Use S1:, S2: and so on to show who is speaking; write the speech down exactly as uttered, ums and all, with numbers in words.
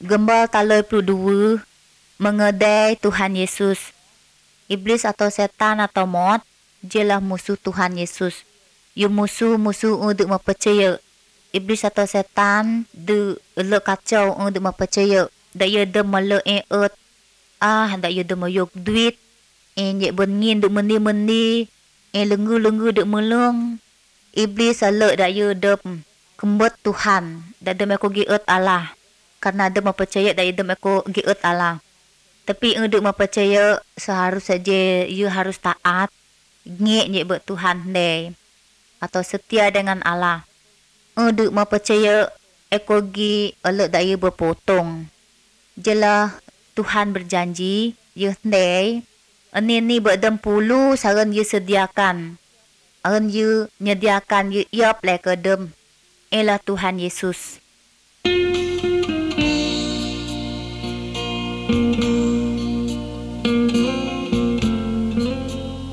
S1: Gembal taloi puluh dua mengedai Tuhan Yesus. Iblis atau setan atau maut, jelah musuh Tuhan Yesus. You musuh-musuh untuk mempercaya. Iblis atau setan de elok kacau untuk mempercaya. Dak ye de melek en earth. Ah, dak ye de mayuk duit. En ye bengin duk mendi-mendi. En lenggu-lenggu duk melung. Iblis elok dak ye de kembet Tuhan. Dak de meko gi earth Allah. Karena dia mempercaya dan dia meko giat Allah. Tapi untuk mempercaya seharus saja you harus taat. Ngek je buat Tuhan deh. Atau setia dengan Allah. Untuk mempercaya ekogi elok dak you berpotong. Jelah Tuhan berjanji you deh. Ini ni buat dem puluh saran you sediakan. Aran you nyediakan you iap le ke dem. Ialah Tuhan Yesus. Thank you.